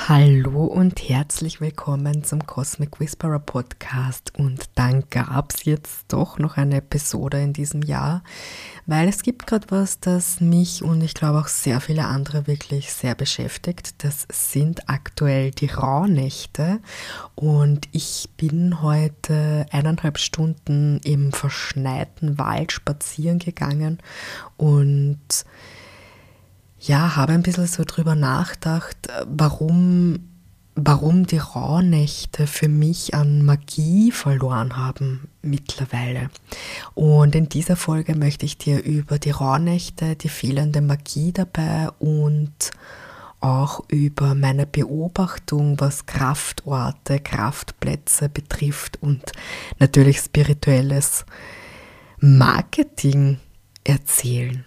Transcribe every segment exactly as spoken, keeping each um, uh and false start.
Hallo und herzlich willkommen zum Cosmic Whisperer Podcast. Und dann gab es jetzt doch noch eine Episode in diesem Jahr, weil es gibt gerade was, das mich und ich glaube auch sehr viele andere wirklich sehr beschäftigt. Das sind aktuell die Rauhnächte und ich bin heute eineinhalb Stunden im verschneiten Wald spazieren gegangen und ja, habe ein bisschen so drüber nachgedacht, warum, warum die Rauhnächte für mich an Magie verloren haben mittlerweile. Und in dieser Folge möchte ich dir über die Rauhnächte, die fehlende Magie dabei und auch über meine Beobachtung, was Kraftorte, Kraftplätze betrifft und natürlich spirituelles Marketing erzählen.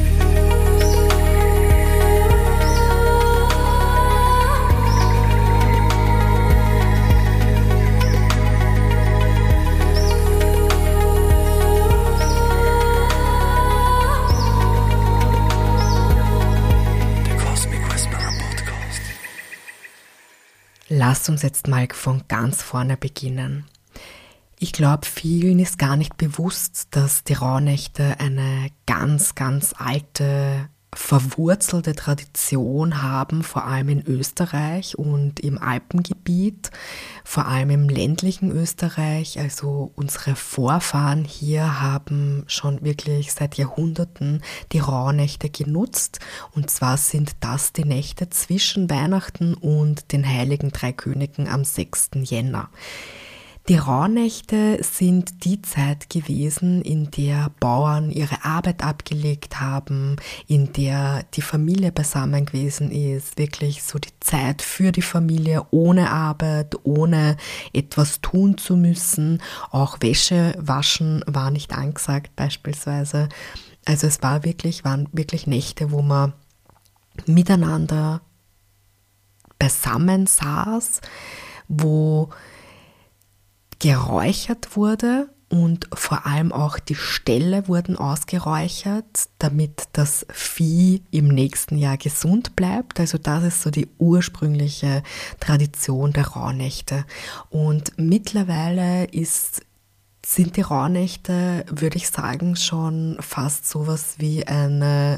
Lass uns jetzt mal von ganz vorne beginnen. Ich glaube, vielen ist gar nicht bewusst, dass die Rauhnächte eine ganz, ganz alte, verwurzelte Tradition haben, vor allem in Österreich und im Alpengebiet, vor allem im ländlichen Österreich. Also unsere Vorfahren hier haben schon wirklich seit Jahrhunderten die Rauhnächte genutzt. Und zwar sind das die Nächte zwischen Weihnachten und den Heiligen Drei Königen am sechsten Jänner. Die Rauhnächte sind die Zeit gewesen, in der Bauern ihre Arbeit abgelegt haben, in der die Familie beisammen gewesen ist, wirklich so die Zeit für die Familie ohne Arbeit, ohne etwas tun zu müssen. Auch Wäsche waschen war nicht angesagt beispielsweise. Also es war wirklich, waren wirklich Nächte, wo man miteinander beisammen saß, wo geräuchert wurde und vor allem auch die Ställe wurden ausgeräuchert, damit das Vieh im nächsten Jahr gesund bleibt. Also das ist so die ursprüngliche Tradition der Rauhnächte. Und mittlerweile ist, sind die Rauhnächte, würde ich sagen, schon fast sowas wie eine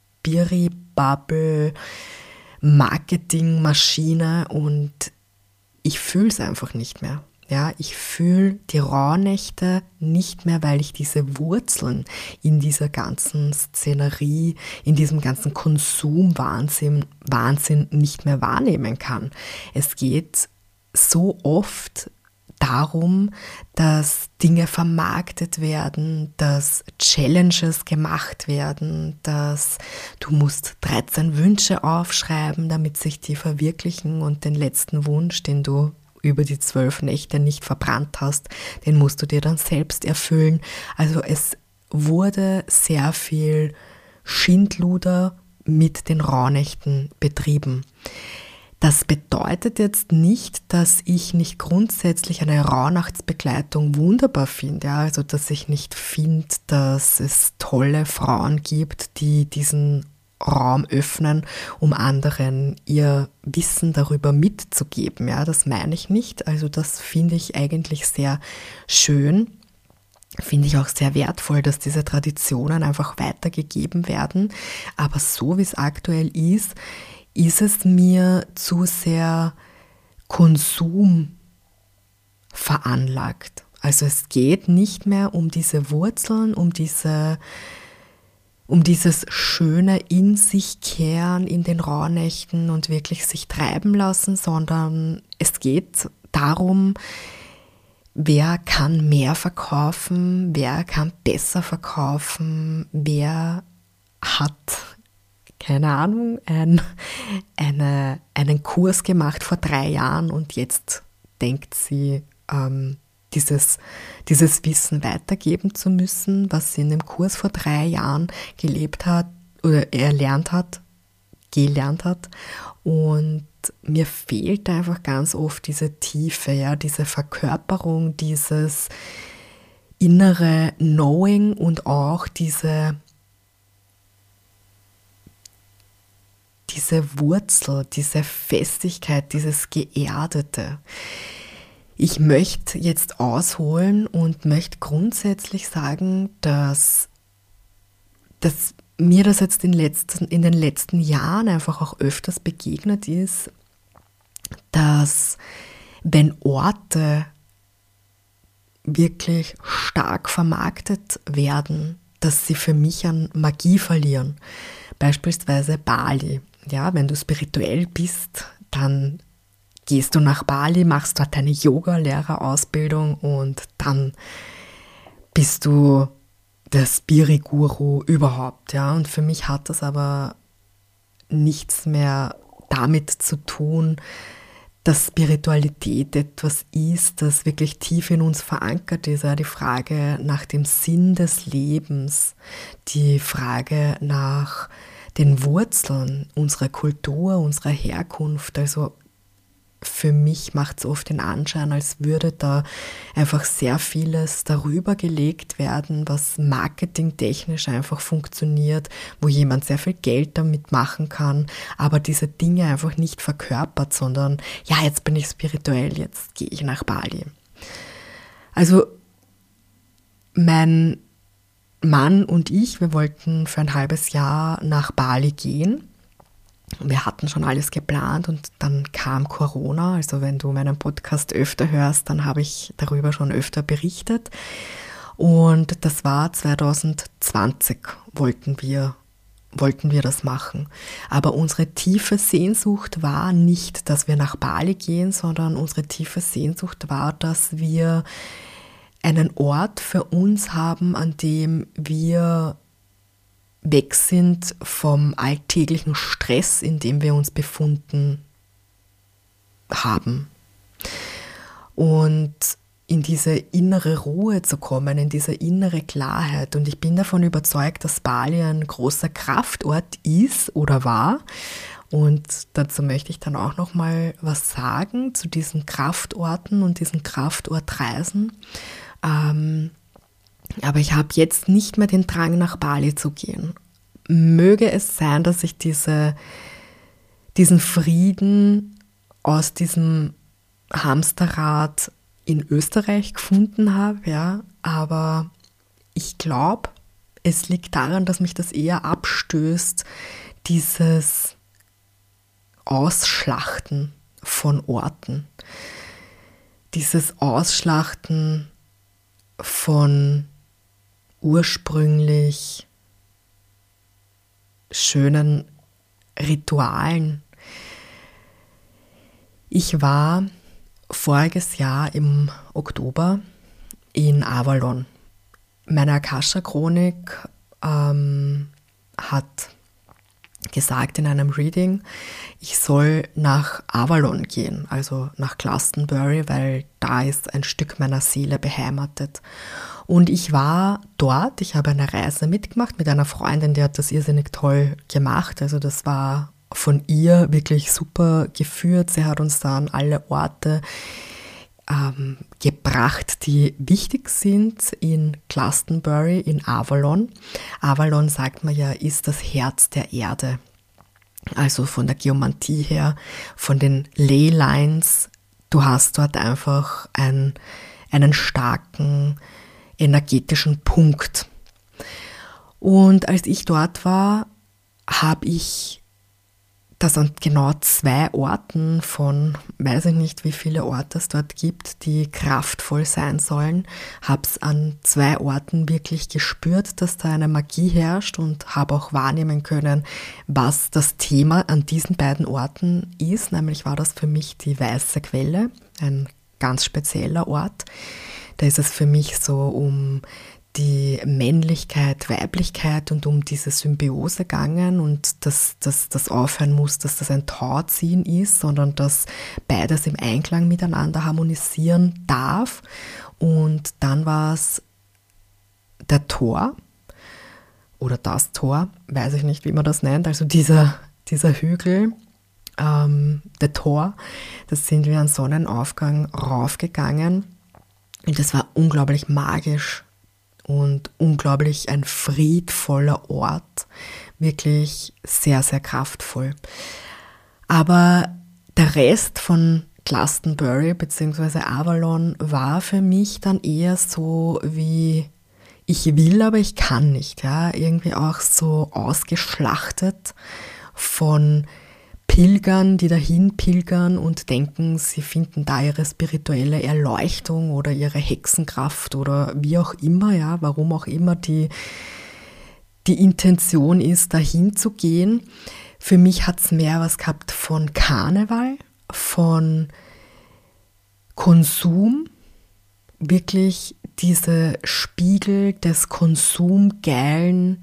Spiri-Bubble-Marketing-Maschine und ich fühle es einfach nicht mehr. Ja, ich fühle die Rauhnächte nicht mehr, weil ich diese Wurzeln in dieser ganzen Szenerie, in diesem ganzen Konsumwahnsinn Wahnsinn nicht mehr wahrnehmen kann. Es geht so oft darum, dass Dinge vermarktet werden, dass Challenges gemacht werden, dass du musst dreizehn Wünsche aufschreiben, damit sich die verwirklichen und den letzten Wunsch, den du über die zwölf Nächte nicht verbrannt hast, den musst du dir dann selbst erfüllen. Also es wurde sehr viel Schindluder mit den Rauhnächten betrieben. Das bedeutet jetzt nicht, dass ich nicht grundsätzlich eine Rauhnachtsbegleitung wunderbar finde. Ja? Also dass ich nicht finde, dass es tolle Frauen gibt, die diesen Raum öffnen, um anderen ihr Wissen darüber mitzugeben. Ja, das meine ich nicht. Also das finde ich eigentlich sehr schön. Finde ich auch sehr wertvoll, dass diese Traditionen einfach weitergegeben werden. Aber so wie es aktuell ist, ist es mir zu sehr Konsum veranlagt. Also es geht nicht mehr um diese Wurzeln, um diese um dieses schöne in sich kehren in den Rauhnächten und wirklich sich treiben lassen, sondern es geht darum, wer kann mehr verkaufen, wer kann besser verkaufen, wer hat, keine Ahnung, ein, eine, einen Kurs gemacht vor drei Jahren und jetzt denkt sie, ähm, Dieses, dieses Wissen weitergeben zu müssen, was sie in dem Kurs vor drei Jahren gelebt hat oder erlernt hat, gelernt hat. Und mir fehlt einfach ganz oft diese Tiefe, ja, diese Verkörperung, dieses innere Knowing und auch diese diese Wurzel, diese Festigkeit, dieses Geerdete. Ich möchte jetzt ausholen und möchte grundsätzlich sagen, dass, dass mir das jetzt in, letzten, in den letzten Jahren einfach auch öfters begegnet ist, dass wenn Orte wirklich stark vermarktet werden, dass sie für mich an Magie verlieren. Beispielsweise Bali. Ja, wenn du spirituell bist, dann gehst du nach Bali, machst dort deine Yoga-Lehrerausbildung und dann bist du der Spiri-Guru überhaupt. Ja? Und für mich hat das aber nichts mehr damit zu tun, dass Spiritualität etwas ist, das wirklich tief in uns verankert ist. Ja, die Frage nach dem Sinn des Lebens, die Frage nach den Wurzeln unserer Kultur, unserer Herkunft. Also für mich macht es oft den Anschein, als würde da einfach sehr vieles darüber gelegt werden, was marketingtechnisch einfach funktioniert, wo jemand sehr viel Geld damit machen kann, aber diese Dinge einfach nicht verkörpert, sondern ja, jetzt bin ich spirituell, jetzt gehe ich nach Bali. Also mein Mann und ich, wir wollten für ein halbes Jahr nach Bali gehen. Wir hatten schon alles geplant und dann kam Corona. Also wenn du meinen Podcast öfter hörst, dann habe ich darüber schon öfter berichtet. Und das war zwanzig zwanzig, wollten wir, wollten wir das machen. Aber unsere tiefe Sehnsucht war nicht, dass wir nach Bali gehen, sondern unsere tiefe Sehnsucht war, dass wir einen Ort für uns haben, an dem wir weg sind vom alltäglichen Stress, in dem wir uns befunden haben. Und in diese innere Ruhe zu kommen, in diese innere Klarheit. Und ich bin davon überzeugt, dass Bali ein großer Kraftort ist oder war. Und dazu möchte ich dann auch noch mal was sagen zu diesen Kraftorten und diesen Kraftortreisen. Ähm, Aber ich habe jetzt nicht mehr den Drang, nach Bali zu gehen. Möge es sein, dass ich diese, diesen Frieden aus diesem Hamsterrad in Österreich gefunden habe, ja, aber ich glaube, es liegt daran, dass mich das eher abstößt, dieses Ausschlachten von Orten, dieses Ausschlachten von ursprünglich schönen Ritualen. Ich war voriges Jahr im Oktober in Avalon. Meine Akasha-Chronik ähm, hat gesagt in einem Reading, ich soll nach Avalon gehen, also nach Glastonbury, weil da ist ein Stück meiner Seele beheimatet. Und ich war dort, ich habe eine Reise mitgemacht mit einer Freundin, die hat das irrsinnig toll gemacht. Also das war von ihr wirklich super geführt. Sie hat uns da an alle Orte ähm, gebracht, die wichtig sind in Glastonbury, in Avalon. Avalon, sagt man ja, ist das Herz der Erde. Also von der Geomantie her, von den Leylines. Du hast dort einfach ein, einen starken energetischen Punkt. Und als ich dort war, habe ich das an genau zwei Orten von, weiß ich nicht, wie viele Orte es dort gibt, die kraftvoll sein sollen, habe es an zwei Orten wirklich gespürt, dass da eine Magie herrscht und habe auch wahrnehmen können, was das Thema an diesen beiden Orten ist. Nämlich war das für mich die Weiße Quelle, ein ganz spezieller Ort. Da ist es für mich so um die Männlichkeit, Weiblichkeit und um diese Symbiose gegangen und dass das aufhören muss, dass das ein Tauziehen ist, sondern dass beides im Einklang miteinander harmonisieren darf. Und dann war es der Tor oder das Tor, weiß ich nicht, wie man das nennt, also dieser, dieser Hügel, ähm, der Tor, da sind wir an Sonnenaufgang raufgegangen und das war unglaublich magisch. und unglaublich ein friedvoller Ort, wirklich sehr, sehr kraftvoll. Aber der Rest von Glastonbury bzw. Avalon war für mich dann eher so wie, ich will, aber ich kann nicht, ja, irgendwie auch so ausgeschlachtet von Pilgern, die dahin pilgern und denken, sie finden da ihre spirituelle Erleuchtung oder ihre Hexenkraft oder wie auch immer, ja, warum auch immer die, die Intention ist, dahin zu gehen. Für mich hat es mehr was gehabt von Karneval, von Konsum, wirklich diese Spiegel des konsumgeilen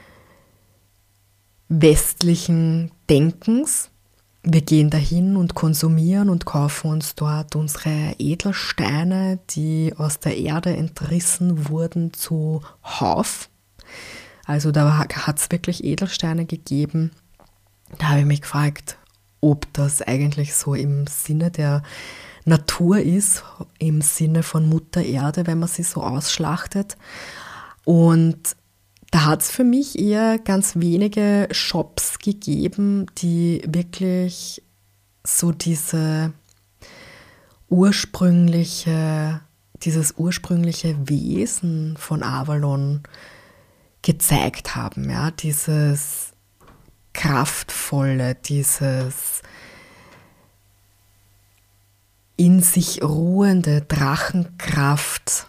westlichen Denkens. Wir gehen dahin und konsumieren und kaufen uns dort unsere Edelsteine, die aus der Erde entrissen wurden, zu Hauf. Also da hat es wirklich Edelsteine gegeben. Da habe ich mich gefragt, ob das eigentlich so im Sinne der Natur ist, im Sinne von Mutter Erde, wenn man sie so ausschlachtet. Und da hat es für mich eher ganz wenige Shops gegeben, die wirklich so diese ursprüngliche, dieses ursprüngliche Wesen von Avalon gezeigt haben. Ja, dieses Kraftvolle, dieses in sich ruhende Drachenkraft,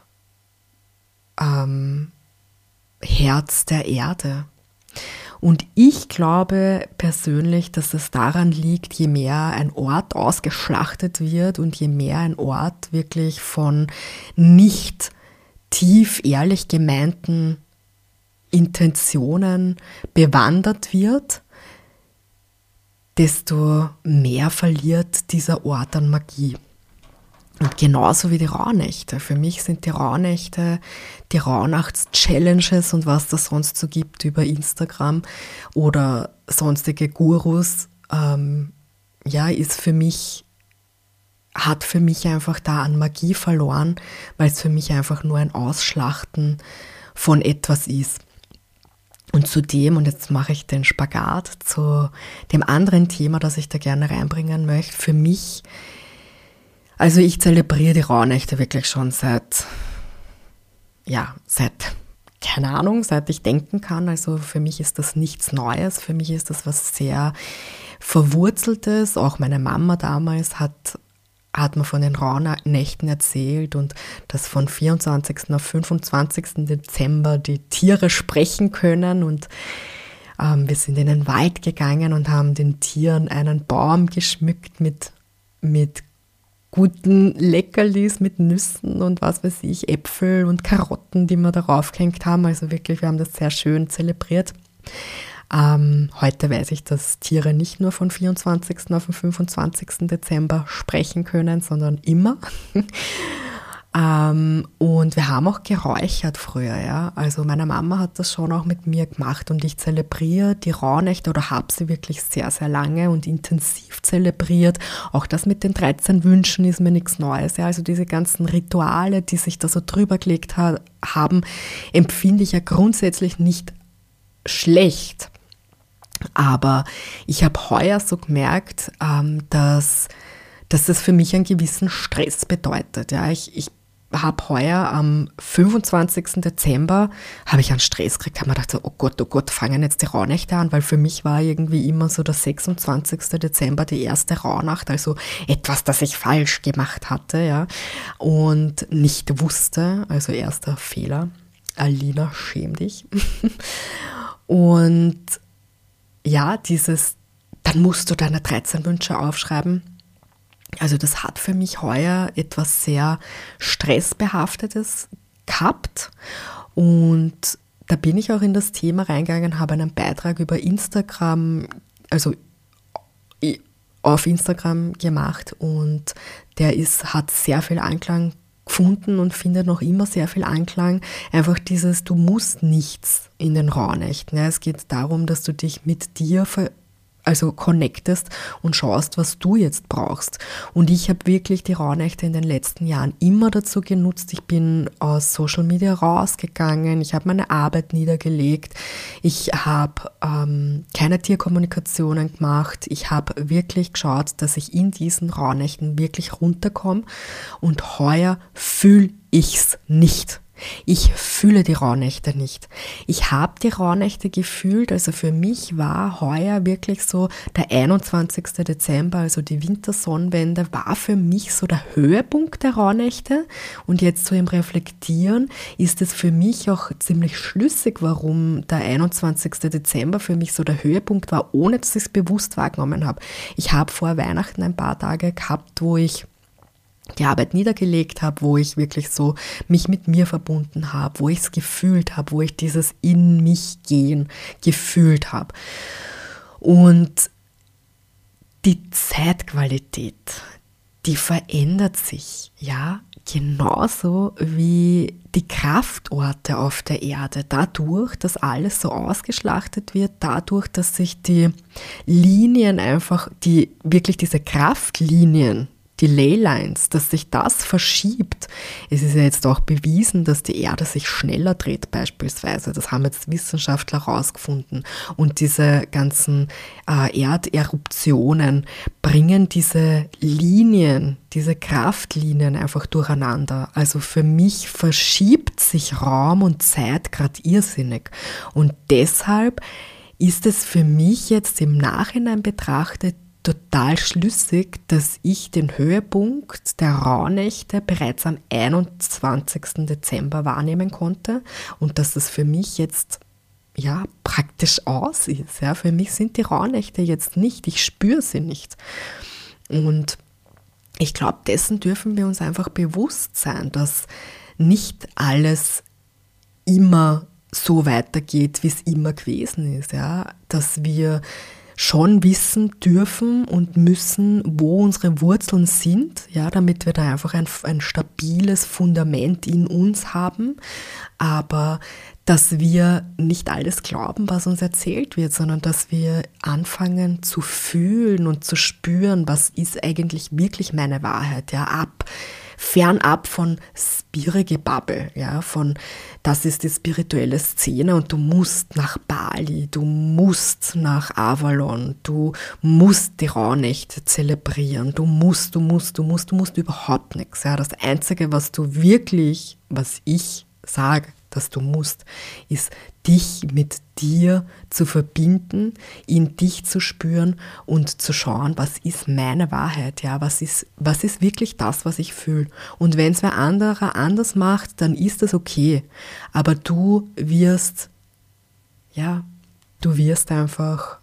ähm, Herz der Erde. Und ich glaube persönlich, dass es daran liegt, je mehr ein Ort ausgeschlachtet wird und je mehr ein Ort wirklich von nicht tief ehrlich gemeinten Intentionen bewandert wird, desto mehr verliert dieser Ort an Magie. Und genauso wie die Rauhnächte. Für mich sind die Rauhnächte, die Rauhnachts-Challenges und was das sonst so gibt über Instagram oder sonstige Gurus, ähm, ja, ist für mich, hat für mich einfach da an Magie verloren, weil es für mich einfach nur ein Ausschlachten von etwas ist. Und zudem, und jetzt mache ich den Spagat zu dem anderen Thema, das ich da gerne reinbringen möchte, für mich, also ich zelebriere die Rauhnächte wirklich schon seit, ja, seit, keine Ahnung, seit ich denken kann. Also für mich ist das nichts Neues, für mich ist das was sehr Verwurzeltes. Auch meine Mama damals hat, hat mir von den Rauhnächten erzählt und dass von vierundzwanzigsten auf fünfundzwanzigsten Dezember die Tiere sprechen können und ähm, wir sind in den Wald gegangen und haben den Tieren einen Baum geschmückt mit, mit guten Leckerlis mit Nüssen und was weiß ich, Äpfel und Karotten, die wir darauf gehängt haben. Also wirklich, wir haben das sehr schön zelebriert. Ähm, heute weiß ich, dass Tiere nicht nur von vierundzwanzigsten auf den fünfundzwanzigsten Dezember sprechen können, sondern immer. ähm, und wir haben auch geräuchert früher, ja. Also meine Mama hat das schon auch mit mir gemacht und ich zelebriere die Rauhnächte oder habe sie wirklich sehr, sehr lange und intensiv zelebriert. Auch das mit den dreizehn Wünschen ist mir nichts Neues. Ja. Also diese ganzen Rituale, die sich da so drüber gelegt ha- haben, empfinde ich ja grundsätzlich nicht schlecht. Aber ich habe heuer so gemerkt, ähm, dass, dass das für mich einen gewissen Stress bedeutet. Ja. Ich, ich habe heuer am fünfundzwanzigsten Dezember habe ich einen Stress gekriegt. Ich habe mir gedacht, so, oh Gott, oh Gott, fangen jetzt die Rauhnächte an, weil für mich war irgendwie immer so der sechsundzwanzigsten Dezember die erste Rauhnacht, also etwas, das ich falsch gemacht hatte, ja, und nicht wusste, also erster Fehler. Alina, schäm dich. Und ja, dieses, dann musst du deine dreizehn Wünsche aufschreiben. Also das hat für mich heuer etwas sehr Stressbehaftetes gehabt und da bin ich auch in das Thema reingegangen, habe einen Beitrag über Instagram, also auf Instagram gemacht und der ist, hat sehr viel Anklang gefunden und findet noch immer sehr viel Anklang. Einfach dieses, du musst nichts in den Rauhnächten. Ja, es geht darum, dass du dich mit dir ver also connectest und schaust, was du jetzt brauchst. Und ich habe wirklich die Rauhnächte in den letzten Jahren immer dazu genutzt. Ich bin aus Social Media rausgegangen, ich habe meine Arbeit niedergelegt, ich habe ähm, keine Tierkommunikationen gemacht, ich habe wirklich geschaut, dass ich in diesen Rauhnächten wirklich runterkomme, und heuer fühle ich's nicht. Ich fühle die Rauhnächte nicht. Ich habe die Rauhnächte gefühlt, also für mich war heuer wirklich so der einundzwanzigsten Dezember, also die Wintersonnenwende, war für mich so der Höhepunkt der Rauhnächte. Und jetzt so im Reflektieren ist es für mich auch ziemlich schlüssig, warum der einundzwanzigsten Dezember für mich so der Höhepunkt war, ohne dass ich es bewusst wahrgenommen habe. Ich habe vor Weihnachten ein paar Tage gehabt, wo ich die Arbeit niedergelegt habe, wo ich wirklich so mich mit mir verbunden habe, wo ich es gefühlt habe, wo ich dieses in mich gehen gefühlt habe. Und die Zeitqualität, die verändert sich, ja, genauso wie die Kraftorte auf der Erde. Dadurch, dass alles so ausgeschlachtet wird, dadurch, dass sich die Linien einfach, die wirklich diese Kraftlinien, die Leylines, dass sich das verschiebt. Es ist ja jetzt auch bewiesen, dass die Erde sich schneller dreht beispielsweise. Das haben jetzt Wissenschaftler herausgefunden. Und diese ganzen äh, Erderuptionen bringen diese Linien, diese Kraftlinien einfach durcheinander. Also für mich verschiebt sich Raum und Zeit gerade irrsinnig. Und deshalb ist es für mich jetzt im Nachhinein betrachtet total schlüssig, dass ich den Höhepunkt der Rauhnächte bereits am einundzwanzigsten Dezember wahrnehmen konnte und dass das für mich jetzt ja praktisch aus ist. Ja. Für mich sind die Rauhnächte jetzt nicht, ich spüre sie nicht. Und ich glaube, dessen dürfen wir uns einfach bewusst sein, dass nicht alles immer so weitergeht, wie es immer gewesen ist. Ja. Dass wir schon wissen dürfen und müssen, wo unsere Wurzeln sind, ja, damit wir da einfach ein, ein stabiles Fundament in uns haben, aber dass wir nicht alles glauben, was uns erzählt wird, sondern dass wir anfangen zu fühlen und zu spüren, was ist eigentlich wirklich meine Wahrheit, ja, ab fernab von Spirigebabbel, ja, von das ist die spirituelle Szene und du musst nach Bali, du musst nach Avalon, du musst die Rauhnächte zelebrieren, du musst, du musst, du musst, du musst überhaupt nichts. Ja. Das Einzige, was du wirklich, was ich sage, dass du musst, ist dich mit dir zu verbinden, in dich zu spüren und zu schauen, was ist meine Wahrheit, ja, was ist, was ist wirklich das, was ich fühle. Und wenn es wer anderer anders macht, dann ist das okay. Aber du wirst, ja, du wirst einfach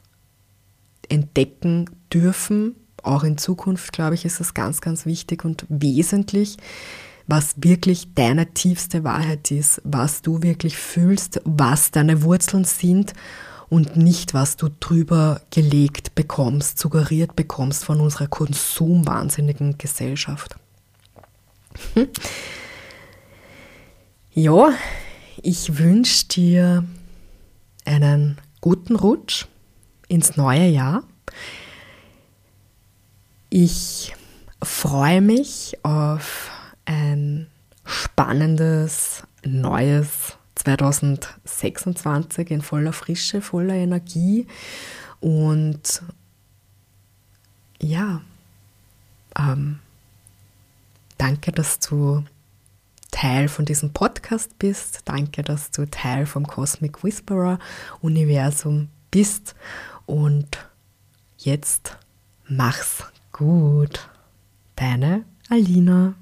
entdecken dürfen, auch in Zukunft, glaube ich, ist das ganz, ganz wichtig und wesentlich, was wirklich deine tiefste Wahrheit ist, was du wirklich fühlst, was deine Wurzeln sind und nicht, was du drüber gelegt bekommst, suggeriert bekommst von unserer konsumwahnsinnigen Gesellschaft. Hm. Ja, ich wünsche dir einen guten Rutsch ins neue Jahr. Ich freue mich auf ein spannendes, neues zwanzig sechsundzwanzig in voller Frische, voller Energie und ja, ähm, danke, dass du Teil von diesem Podcast bist, danke, dass du Teil vom Cosmic Whisperer Universum bist und jetzt mach's gut. Deine Alina.